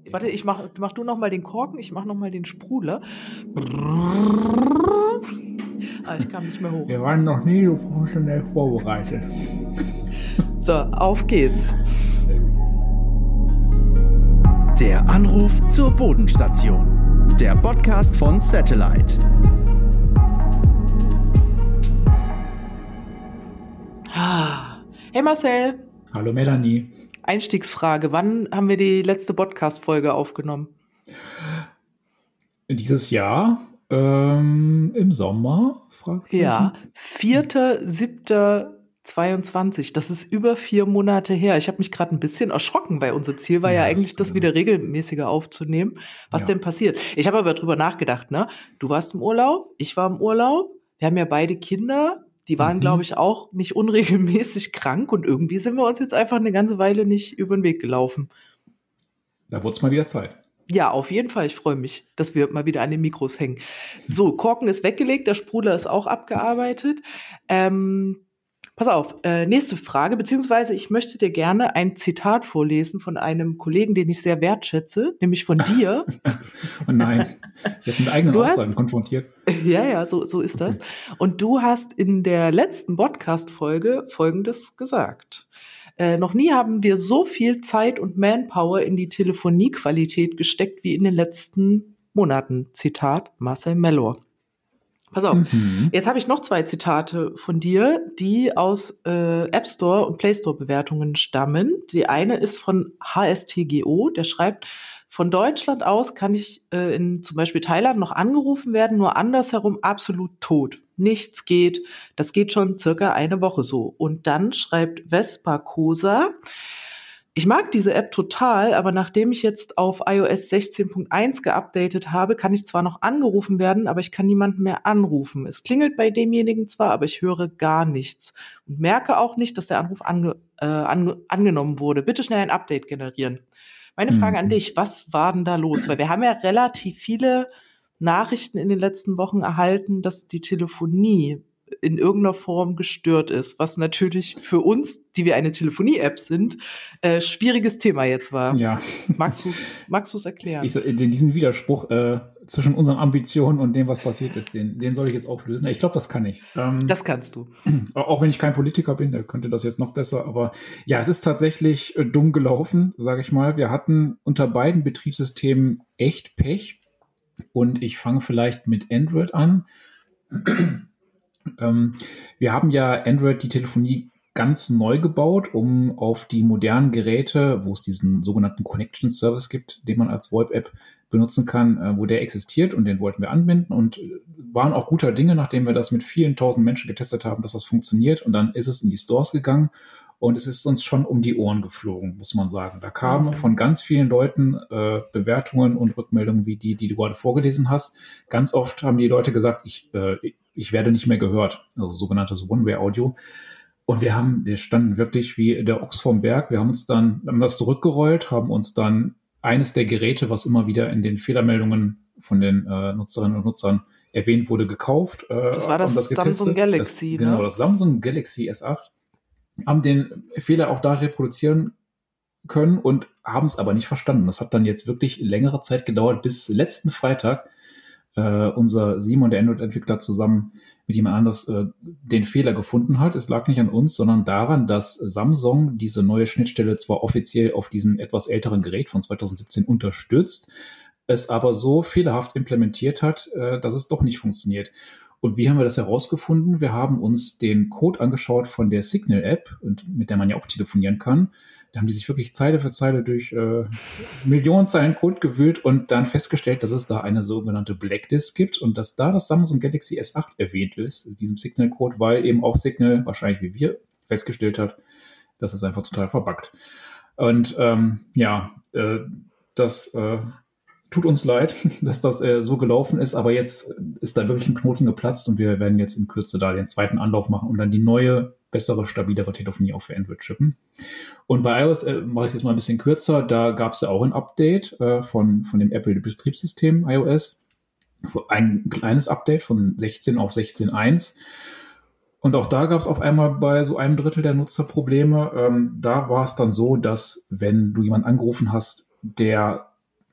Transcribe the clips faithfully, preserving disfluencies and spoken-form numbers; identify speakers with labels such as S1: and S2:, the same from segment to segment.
S1: Warte, ich mach, mach du noch mal den Korken, ich mach noch mal den Sprudler. Ah, ich kam nicht mehr hoch.
S2: Wir waren noch nie so professionell vorbereitet.
S1: So, auf geht's.
S3: Der Anruf zur Bodenstation. Der Podcast von Satellite.
S1: Hey Marcel.
S2: Hallo Melanie.
S1: Einstiegsfrage. Wann haben wir die letzte Podcast-Folge aufgenommen?
S2: Dieses Jahr ähm, im Sommer?
S1: Ja, vierter siebter zweiundzwanzig. Das ist über vier Monate her. Ich habe mich gerade ein bisschen erschrocken, weil unser Ziel war ja, ja eigentlich, das, das wieder regelmäßiger aufzunehmen. Was ja. denn passiert? Ich habe aber drüber nachgedacht, ne? Du warst im Urlaub, ich war im Urlaub. Wir haben ja beide Kinder. Die waren, mhm. glaube ich, auch nicht unregelmäßig krank. Und irgendwie sind wir uns jetzt einfach eine ganze Weile nicht über den Weg gelaufen.
S2: Da wurde es mal wieder Zeit.
S1: Ja, auf jeden Fall. Ich freue mich, dass wir mal wieder an den Mikros hängen. So, Korken ist weggelegt, der Sprudler ist auch abgearbeitet. Ähm, pass auf, äh, nächste Frage, beziehungsweise ich möchte dir gerne ein Zitat vorlesen von einem Kollegen, den ich sehr wertschätze, nämlich von dir.
S2: Oh nein, jetzt mit eigenen
S1: du
S2: Aussagen
S1: hast,
S2: konfrontiert.
S1: Ja, ja, so, so ist das. Und du hast in der letzten Podcast-Folge Folgendes gesagt. Äh, noch nie haben wir so viel Zeit und Manpower in die Telefoniequalität gesteckt wie in den letzten Monaten. Zitat Marcel Mellor. Pass auf, mhm. jetzt habe ich noch zwei Zitate von dir, die aus äh, App Store und Play Store Bewertungen stammen. Die eine ist von H S T G O, der schreibt: Von Deutschland aus kann ich äh, in zum Beispiel Thailand noch angerufen werden, nur andersherum absolut tot. Nichts geht. Das geht schon circa eine Woche so. Und dann schreibt Vespa Cosa: Ich mag diese App total, aber nachdem ich jetzt auf i O S sechzehn Punkt eins geupdatet habe, kann ich zwar noch angerufen werden, aber ich kann niemanden mehr anrufen. Es klingelt bei demjenigen zwar, aber ich höre gar nichts und merke auch nicht, dass der Anruf ange, äh, ange, angenommen wurde. Bitte schnell ein Update generieren. Meine Frage an dich, was war denn da los? Weil wir haben ja relativ viele Nachrichten in den letzten Wochen erhalten, dass die Telefonie in irgendeiner Form gestört ist, was natürlich für uns, die wir eine Telefonie-App sind, äh, schwieriges Thema jetzt war.
S2: Ja.
S1: Magst du es magst du's erklären?
S2: Ich so, diesen Widerspruch äh, zwischen unseren Ambitionen und dem, was passiert ist, den, den soll ich jetzt auflösen. Ich glaube, das kann ich. Ähm,
S1: das kannst du.
S2: Auch wenn ich kein Politiker bin, der könnte das jetzt noch besser. Aber ja, es ist tatsächlich äh, dumm gelaufen, sage ich mal. Wir hatten unter beiden Betriebssystemen echt Pech. Und ich fange vielleicht mit Android an. ähm, wir haben ja Android die Telefonie ganz neu gebaut, um auf die modernen Geräte, wo es diesen sogenannten Connection Service gibt, den man als VoIP-App benutzen kann, äh, wo der existiert, und den wollten wir anbinden und äh, waren auch guter Dinge, nachdem wir das mit vielen tausend Menschen getestet haben, dass das funktioniert, und dann ist es in die Stores gegangen. Und es ist uns schon um die Ohren geflogen, muss man sagen. Da kamen okay. von ganz vielen Leuten äh, Bewertungen und Rückmeldungen wie die, die du gerade vorgelesen hast. Ganz oft haben die Leute gesagt, ich, äh, ich werde nicht mehr gehört. Also sogenanntes One-Way-Audio. Und wir haben, wir standen wirklich wie der Ochs vorm Berg. Wir haben uns dann, haben das zurückgerollt, haben uns dann eines der Geräte, was immer wieder in den Fehlermeldungen von den äh, Nutzerinnen und Nutzern erwähnt wurde, gekauft. Äh,
S1: das war das, das Samsung Galaxy,
S2: das,
S1: ne?
S2: Genau, das Samsung Galaxy S acht. Haben den Fehler auch da reproduzieren können und haben es aber nicht verstanden. Das hat dann jetzt wirklich längere Zeit gedauert, bis letzten Freitag äh, unser Simon, der Android-Entwickler, zusammen mit jemand anders äh, den Fehler gefunden hat. Es lag nicht an uns, sondern daran, dass Samsung diese neue Schnittstelle zwar offiziell auf diesem etwas älteren Gerät von zweitausendsiebzehn unterstützt, es aber so fehlerhaft implementiert hat, äh, dass es doch nicht funktioniert. Und wie haben wir das herausgefunden? Wir haben uns den Code angeschaut von der Signal-App, und mit der man ja auch telefonieren kann. Da haben die sich wirklich Zeile für Zeile durch äh, Millionen Zeilen Code gewühlt und dann festgestellt, dass es da eine sogenannte Blacklist gibt und dass da das Samsung Galaxy S acht erwähnt ist, in diesem Signal-Code, weil eben auch Signal, wahrscheinlich wie wir, festgestellt hat, dass es einfach total verbuggt. Und ähm, ja, äh, das... Äh, Tut uns leid, dass das äh, so gelaufen ist, aber jetzt ist da wirklich ein Knoten geplatzt und wir werden jetzt in Kürze da den zweiten Anlauf machen und dann die neue, bessere, stabilere Telefonie auch für Android shippen. Und bei iOS äh, mache ich es jetzt mal ein bisschen kürzer, da gab es ja auch ein Update äh, von, von dem Apple-Betriebssystem iOS, ein kleines Update von sechzehn auf sechzehn Punkt eins. Und auch da gab es auf einmal bei so einem Drittel der Nutzer Probleme. Ähm, da war es dann so, dass wenn du jemanden angerufen hast, der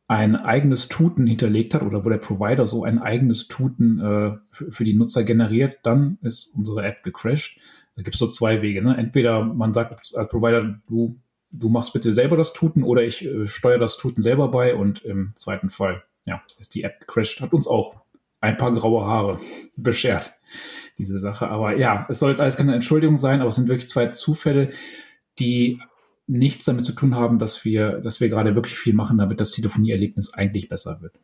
S2: ein eigenes Tuten hinterlegt hat oder wo der Provider so ein eigenes Tuten äh, für, für die Nutzer generiert, dann ist unsere App gecrashed. Da gibt es so zwei Wege. Ne? Entweder man sagt als Provider, du, du machst bitte selber das Tuten oder ich äh, steuere das Tuten selber bei und im zweiten Fall ja, ist die App gecrashed. Hat uns auch ein paar graue Haare beschert, diese Sache. Aber ja, es soll jetzt alles keine Entschuldigung sein, aber es sind wirklich zwei Zufälle, die nichts damit zu tun haben, dass wir, dass wir gerade wirklich viel machen, damit das Telefonieerlebnis eigentlich besser wird.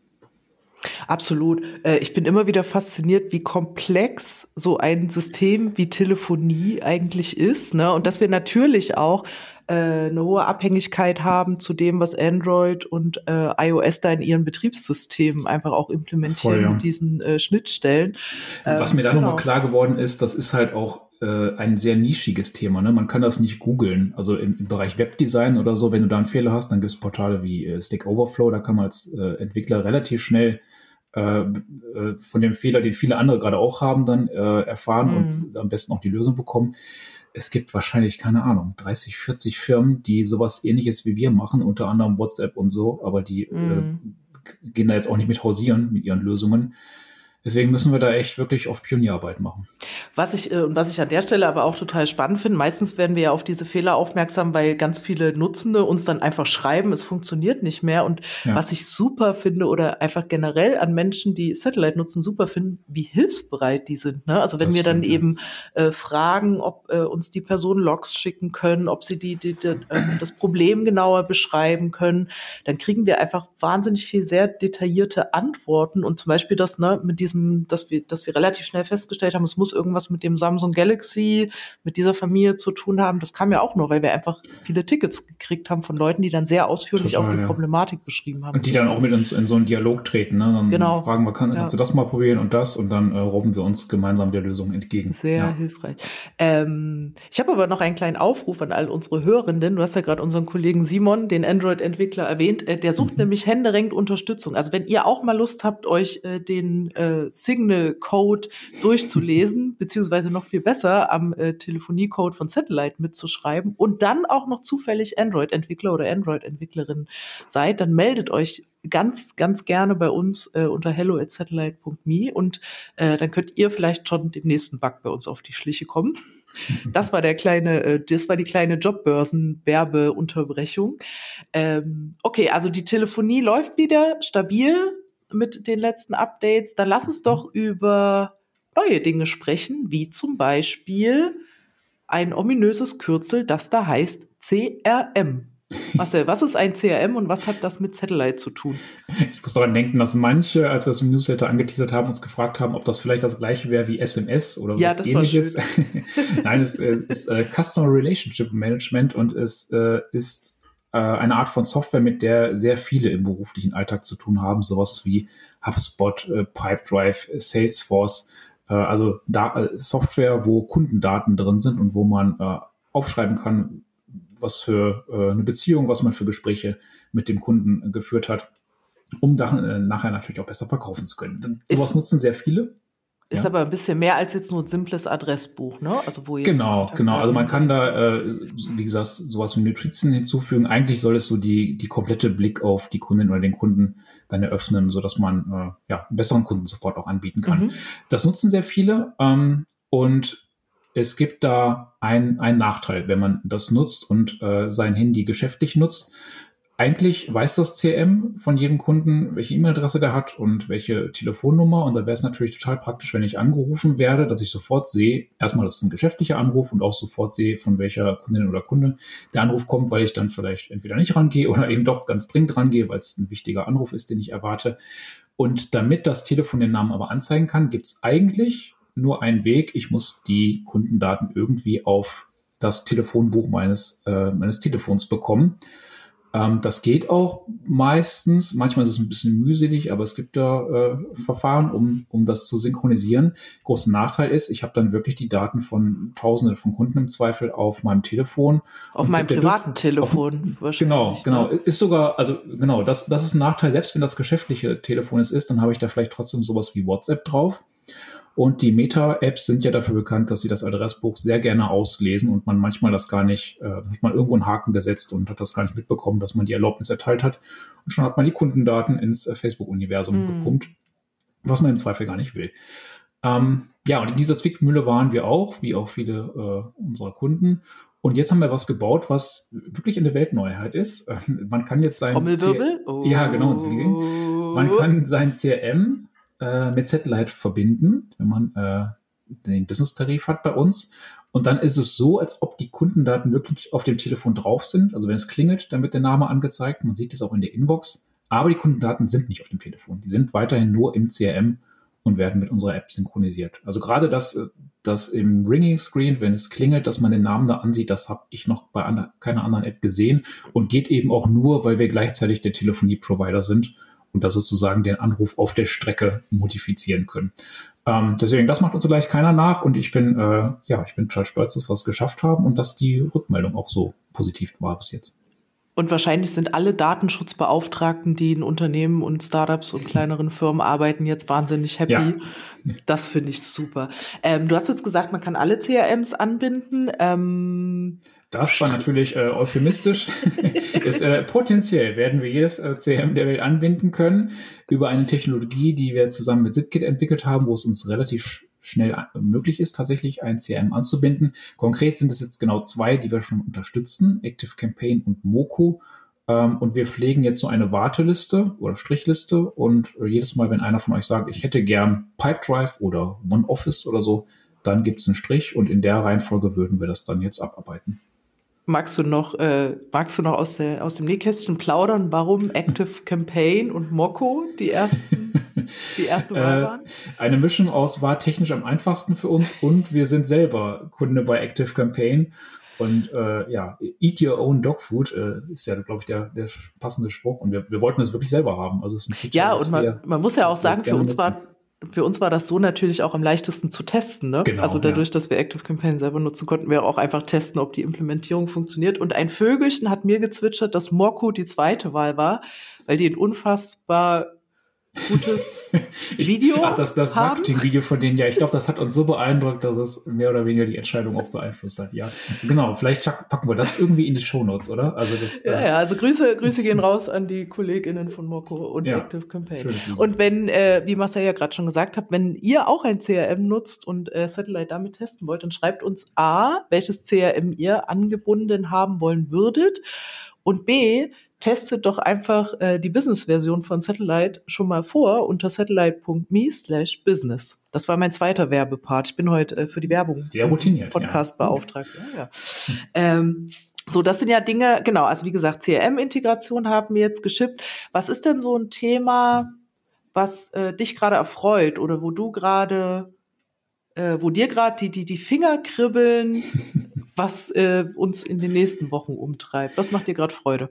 S1: Absolut. Ich bin immer wieder fasziniert, wie komplex so ein System wie Telefonie eigentlich ist, ne? Und dass wir natürlich auch äh, eine hohe Abhängigkeit haben zu dem, was Android und äh, iOS da in ihren Betriebssystemen einfach auch implementieren. Voll, ja. Mit diesen äh, Schnittstellen.
S2: Was
S1: ähm,
S2: mir da
S1: genau.
S2: nochmal klar geworden ist, das ist halt auch äh, ein sehr nischiges Thema. Ne? Man kann das nicht googeln. Also im, im Bereich Webdesign oder so, wenn du da einen Fehler hast, dann gibt es Portale wie äh, Stack Overflow, da kann man als äh, Entwickler relativ schnell äh, äh, von dem Fehler, den viele andere gerade auch haben, dann äh, erfahren mhm. und am besten auch die Lösung bekommen. Es gibt wahrscheinlich, keine Ahnung, dreißig, vierzig Firmen, die sowas Ähnliches wie wir machen, unter anderem WhatsApp und so, aber die mm. äh, gehen da jetzt auch nicht mit hausieren mit ihren Lösungen. Deswegen müssen wir da echt wirklich auf Pionierarbeit machen.
S1: Was ich, äh, was ich an der Stelle aber auch total spannend finde, meistens werden wir ja auf diese Fehler aufmerksam, weil ganz viele Nutzende uns dann einfach schreiben, es funktioniert nicht mehr. Und ja. was ich super finde oder einfach generell an Menschen, die Satellite nutzen, super finden, wie hilfsbereit die sind. Ne? Also wenn das wir stimmt, dann ja. eben äh, fragen, ob äh, uns die Personen Logs schicken können, ob sie die, die, die äh, das Problem genauer beschreiben können, dann kriegen wir einfach wahnsinnig viel sehr detaillierte Antworten. Und zum Beispiel das, ne, mit diesem dass wir, dass wir relativ schnell festgestellt haben, es muss irgendwas mit dem Samsung Galaxy, mit dieser Familie zu tun haben. Das kam ja auch nur, weil wir einfach viele Tickets gekriegt haben von Leuten, die dann sehr ausführlich Total, auch die ja. Problematik beschrieben haben.
S2: Und die dann auch mit uns in so einen Dialog treten. Ne? Dann
S1: genau.
S2: fragen wir, kann, ja. kannst du das mal probieren und das? Und dann äh, robben wir uns gemeinsam der Lösung entgegen.
S1: Sehr
S2: ja.
S1: hilfreich. Ähm, ich habe aber noch einen kleinen Aufruf an all unsere Hörerinnen. Du hast ja gerade unseren Kollegen Simon, den Android-Entwickler, erwähnt. Äh, der sucht mhm. nämlich händeringend Unterstützung. Also wenn ihr auch mal Lust habt, euch äh, den äh, Signal-Code durchzulesen, beziehungsweise noch viel besser am äh, Telefonie-Code von Satellite mitzuschreiben und dann auch noch zufällig Android-Entwickler oder Android-Entwicklerin seid, dann meldet euch ganz, ganz gerne bei uns äh, unter hello at satellite punkt me und äh, dann könnt ihr vielleicht schon dem nächsten Bug bei uns auf die Schliche kommen. Das war der kleine, äh, das war die kleine Jobbörsen-Werbeunterbrechung. Ähm, okay, also die Telefonie läuft wieder stabil mit den letzten Updates. Dann lass uns doch über neue Dinge sprechen, wie zum Beispiel ein ominöses Kürzel, das da heißt C R M. Marcel, was ist ein C R M und was hat das mit Satellite zu tun?
S2: Ich muss daran denken, dass manche, als wir es im Newsletter angeteasert haben, uns gefragt haben, ob das vielleicht das gleiche wäre wie S M S oder
S1: ja,
S2: was
S1: das
S2: Ähnliches. Nein, es ist äh, Customer Relationship Management und es äh, ist äh, eine Art von Software, mit der sehr viele im beruflichen Alltag zu tun haben, sowas wie HubSpot, äh, Pipedrive, Salesforce, äh, also da, äh, Software, wo Kundendaten drin sind und wo man äh, aufschreiben kann, was für äh, eine Beziehung, was man für Gespräche mit dem Kunden äh, geführt hat, um da, äh, nachher natürlich auch besser verkaufen zu können. Ist, sowas nutzen sehr viele.
S1: Ist ja. aber ein bisschen mehr als jetzt nur ein simples Adressbuch, ne? Also wo ihr
S2: genau, genau. Also man kann da, äh, wie gesagt, sowas wie Notizen hinzufügen. Eigentlich soll es so die die komplette Blick auf die Kundin oder den Kunden dann eröffnen, sodass man äh, ja einen besseren Kundensupport auch anbieten kann. Mhm. Das nutzen sehr viele ähm, und es gibt da einen, einen Nachteil, wenn man das nutzt und äh, sein Handy geschäftlich nutzt. Eigentlich weiß das C R M von jedem Kunden, welche E-Mail-Adresse der hat und welche Telefonnummer. Und da wäre es natürlich total praktisch, wenn ich angerufen werde, dass ich sofort sehe, erstmal, das ist ein geschäftlicher Anruf und auch sofort sehe, von welcher Kundin oder Kunde der Anruf kommt, weil ich dann vielleicht entweder nicht rangehe oder eben doch ganz dringend rangehe, weil es ein wichtiger Anruf ist, den ich erwarte. Und damit das Telefon den Namen aber anzeigen kann, gibt es eigentlich nur einen Weg. Ich muss die Kundendaten irgendwie auf das Telefonbuch meines, äh, meines Telefons bekommen. Ähm, das geht auch meistens. Manchmal ist es ein bisschen mühselig, aber es gibt da äh, Verfahren, um, um das zu synchronisieren. Großer Nachteil ist, ich habe dann wirklich die Daten von Tausenden von Kunden im Zweifel auf meinem Telefon.
S1: Auf meinem privaten durch, Telefon
S2: auf, wahrscheinlich. Genau, genau. Ne? Ist sogar, also genau, das, das ist ein Nachteil. Selbst wenn das geschäftliche Telefon ist, dann habe ich da vielleicht trotzdem sowas wie WhatsApp drauf. Und die Meta-Apps sind ja dafür bekannt, dass sie das Adressbuch sehr gerne auslesen und man manchmal das gar nicht, äh, hat man irgendwo einen Haken gesetzt und hat das gar nicht mitbekommen, dass man die Erlaubnis erteilt hat. Und schon hat man die Kundendaten ins äh, Facebook-Universum mhm. gepumpt, was man im Zweifel gar nicht will. Ähm, ja, und in dieser Zwickmühle waren wir auch, wie auch viele äh, unserer Kunden. Und jetzt haben wir was gebaut, was wirklich eine Weltneuheit ist. Äh, man kann jetzt sein
S1: Trommelwirbel?
S2: C- oh. Ja, genau. Man kann sein C R M äh, mit Satellite verbinden, wenn man äh, den Business-Tarif hat bei uns. Und dann ist es so, als ob die Kundendaten wirklich auf dem Telefon drauf sind. Also wenn es klingelt, dann wird der Name angezeigt. Man sieht es auch in der Inbox. Aber die Kundendaten sind nicht auf dem Telefon. Die sind weiterhin nur im C R M und werden mit unserer App synchronisiert. Also gerade das, das im Ringing-Screen, wenn es klingelt, dass man den Namen da ansieht, das habe ich noch bei andre, keiner anderen App gesehen und geht eben auch nur, weil wir gleichzeitig der Telefonie-Provider sind und da sozusagen den Anruf auf der Strecke modifizieren können. Ähm, deswegen, das macht uns vielleicht keiner nach und ich bin, äh, ja, ich bin total stolz, dass wir es geschafft haben und dass die Rückmeldung auch so positiv war bis jetzt.
S1: Und wahrscheinlich sind alle Datenschutzbeauftragten, die in Unternehmen und Startups und kleineren Firmen arbeiten, jetzt wahnsinnig happy. Ja. Das finde ich super. Ähm, du hast jetzt gesagt, man kann alle C R Ms anbinden. Ähm,
S2: das war natürlich äh, euphemistisch. ist, äh, potenziell werden wir jedes äh, C R M der Welt anbinden können über eine Technologie, die wir zusammen mit ZipKit entwickelt haben, wo es uns relativ schnell möglich ist, tatsächlich ein C R M anzubinden. Konkret sind es jetzt genau zwei, die wir schon unterstützen, ActiveCampaign und Moco. Ähm, und wir pflegen jetzt so eine Warteliste oder Strichliste und äh, jedes Mal, wenn einer von euch sagt, ich hätte gern Pipedrive oder OneOffice oder so, dann gibt es einen Strich und in der Reihenfolge würden wir das dann jetzt abarbeiten.
S1: Magst du noch, äh, magst du noch aus, der, aus dem Nähkästchen plaudern, warum ActiveCampaign und Moco die ersten, die erste Wahl waren?
S2: Äh, eine Mischung aus war technisch am einfachsten für uns und wir sind selber Kunde bei ActiveCampaign. Und äh, ja, eat your own dog food äh, ist ja, glaube ich, der, der passende Spruch. Und wir, wir wollten das wirklich selber haben. Also es ist ein Feature,
S1: ja, und man,
S2: wir,
S1: man muss ja auch sagen, für uns war Für uns war das so natürlich auch am leichtesten zu testen. Ne?
S2: Genau,
S1: also dadurch,
S2: ja.
S1: dass wir ActiveCampaign selber nutzen, konnten wir auch einfach testen, ob die Implementierung funktioniert. Und ein Vögelchen hat mir gezwitschert, dass Moco die zweite Wahl war, weil die ein unfassbar gutes
S2: ich,
S1: Video
S2: Ach, das, das Marketing-Video von denen, ja, ich glaube, das hat uns so beeindruckt, dass es mehr oder weniger die Entscheidung auch beeinflusst hat. Ja, genau, vielleicht packen wir das irgendwie in die Shownotes, oder? Also das,
S1: ja, äh, ja, also Grüße, Grüße gehen raus an die KollegInnen von Moco und ja, ActiveCampaign. Und wenn, äh, wie Marcel ja gerade schon gesagt hat, wenn ihr auch ein C R M nutzt und äh, Satellite damit testen wollt, dann schreibt uns A, welches C R M ihr angebunden haben wollen würdet und B, testet doch einfach äh, die Business-Version von Satellite schon mal vor unter satellite.me slash business. Das war mein zweiter Werbepart. Ich bin heute äh, für die Werbung
S2: sehr routiniert,
S1: Podcast ja. beauftragt. Ja, ja. ähm, so, das sind ja Dinge, genau, also wie gesagt, C R M-Integration haben wir jetzt geschippt. Was ist denn so ein Thema, was äh, dich gerade erfreut oder wo du gerade, äh, wo dir gerade die, die, die Finger kribbeln, was äh, uns in den nächsten Wochen umtreibt? Was macht dir gerade Freude?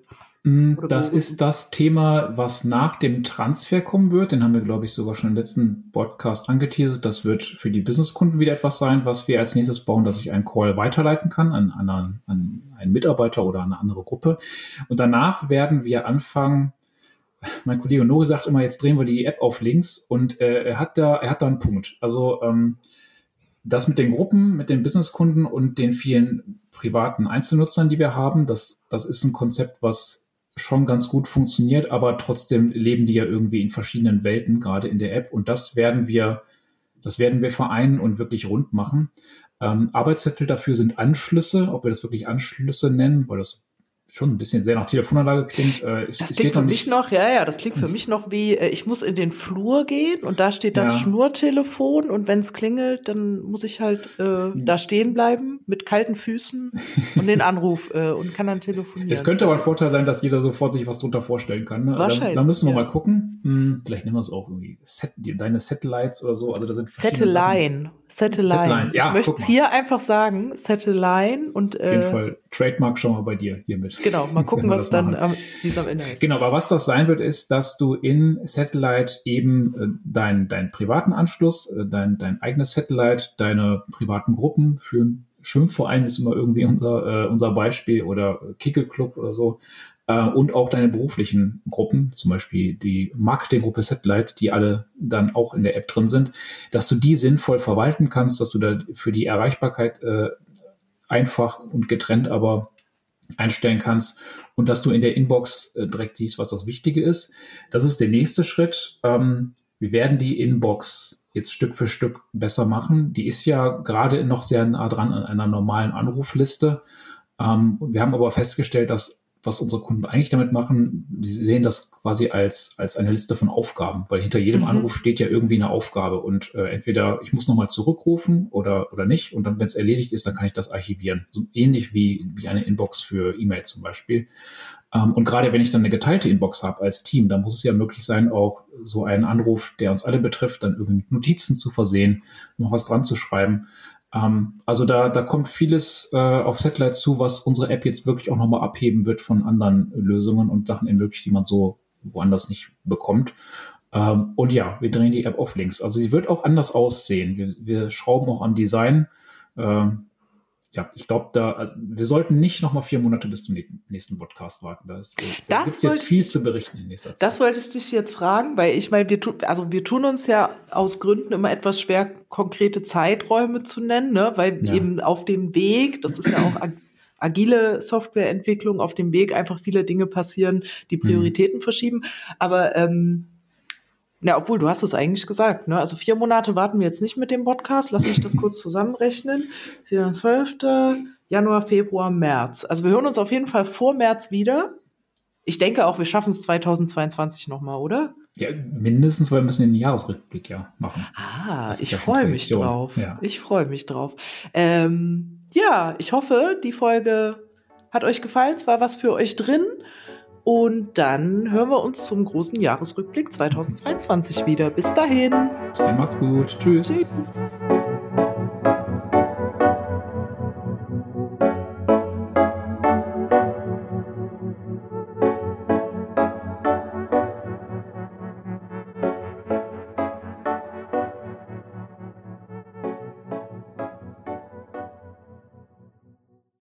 S2: Das ist das Thema, was nach dem Transfer kommen wird. Den haben wir, glaube ich, sogar schon im letzten Podcast angeteasert. Das wird für die Businesskunden wieder etwas sein, was wir als nächstes bauen, dass ich einen Call weiterleiten kann an, an, an einen Mitarbeiter oder an eine andere Gruppe. Und danach werden wir anfangen, mein Kollege Nori sagt immer, jetzt drehen wir die App auf links und äh, er hat da, er hat da einen Punkt. Also ähm, das mit den Gruppen, mit den Businesskunden und den vielen privaten Einzelnutzern, die wir haben, das, das ist ein Konzept, was schon ganz gut funktioniert, aber trotzdem leben die ja irgendwie in verschiedenen Welten, gerade in der App. Und das werden wir, das werden wir vereinen und wirklich rund machen. Ähm, Arbeitszettel dafür sind Anschlüsse, ob wir das wirklich Anschlüsse nennen, weil das schon ein bisschen sehr nach Telefonanlage klingt. Äh,
S1: das klingt für mich noch, ja, ja, das klingt für mich noch wie, äh, ich muss in den Flur gehen und da steht das ja. Schnurtelefon und wenn es klingelt, dann muss ich halt äh, da stehen bleiben mit kalten Füßen und den Anruf äh, und kann dann telefonieren.
S2: Es könnte aber ein Vorteil sein, dass jeder sofort sich was drunter vorstellen kann. Ne?
S1: Wahrscheinlich.
S2: Da, da müssen wir
S1: ja.
S2: mal gucken. Hm, vielleicht nehmen wir es auch irgendwie Set, deine Satellites oder so. Also da sind
S1: Satellite. Satellite.
S2: Ja,
S1: ich möchte es hier einfach sagen, Satellite und
S2: auf jeden äh, Fall Trademark schon mal bei dir hiermit.
S1: Genau, mal gucken, was dann ähm, wie es am Ende ist.
S2: Genau, aber was das sein wird, ist, dass du in Satellite eben äh, deinen dein privaten Anschluss, äh, dein, dein eigenes Satellite, deine privaten Gruppen für Schwimmverein ist immer irgendwie unser, äh, unser Beispiel oder Kickelclub oder so. Äh, und auch deine beruflichen Gruppen, zum Beispiel die Marketinggruppe Satellite, die alle dann auch in der App drin sind, dass du die sinnvoll verwalten kannst, dass du da für die Erreichbarkeit äh, einfach und getrennt aber einstellen kannst und dass du in der Inbox äh, direkt siehst, was das Wichtige ist. Das ist der nächste Schritt. Ähm, wir werden die Inbox jetzt Stück für Stück besser machen. Die ist ja gerade noch sehr nah dran an einer normalen Anrufliste. Ähm, wir haben aber festgestellt, dass was unsere Kunden eigentlich damit machen, sie sehen das quasi als, als eine Liste von Aufgaben, weil hinter jedem mhm. Anruf steht ja irgendwie eine Aufgabe und äh, entweder ich muss nochmal zurückrufen oder, oder nicht und dann, wenn es erledigt ist, dann kann ich das archivieren. So ähnlich wie, wie eine Inbox für E-Mail zum Beispiel. Ähm, und gerade wenn ich dann eine geteilte Inbox habe als Team, dann muss es ja möglich sein, auch so einen Anruf, der uns alle betrifft, dann irgendwie mit Notizen zu versehen, noch was dran zu schreiben. Also da, da kommt vieles äh, auf Satellite zu, was unsere App jetzt wirklich auch nochmal abheben wird von anderen Lösungen und Sachen ermöglicht, die man so woanders nicht bekommt. Ähm, und ja, wir drehen die App auf links. Also sie wird auch anders aussehen. Wir, wir schrauben auch am Design. Ähm, ja, ich glaube, da also wir sollten nicht nochmal vier Monate bis zum nächsten Podcast warten. Da, ist, da gibt es jetzt viel ich, zu berichten in nächster Zeit.
S1: Das wollte ich dich jetzt fragen, weil ich meine, wir tun, also wir tun uns ja aus Gründen immer etwas schwer, konkrete Zeiträume zu nennen, ne? Weil ja. eben auf dem Weg, das ist ja auch ag- agile Softwareentwicklung, auf dem Weg einfach viele Dinge passieren, die Prioritäten mhm. verschieben. Aber ähm, na, obwohl, du hast es eigentlich gesagt, ne? Also vier Monate warten wir jetzt nicht mit dem Podcast. Lass mich das kurz zusammenrechnen. zwölfter Januar, Februar, März. Also wir hören uns auf jeden Fall vor März wieder. Ich denke auch, wir schaffen es zweitausendzweiundzwanzig nochmal, oder?
S2: Ja, mindestens, weil wir müssen den Jahresrückblick ja machen.
S1: Ah, ich ja freue mich drauf. Ja. Ich freue mich drauf. Ähm, ja, ich hoffe, die Folge hat euch gefallen. Es war was für euch drin. Und dann hören wir uns zum großen Jahresrückblick zweitausendzweiundzwanzig wieder. Bis dahin.
S2: Bis dann, macht's gut. Tschüss. Tschüss.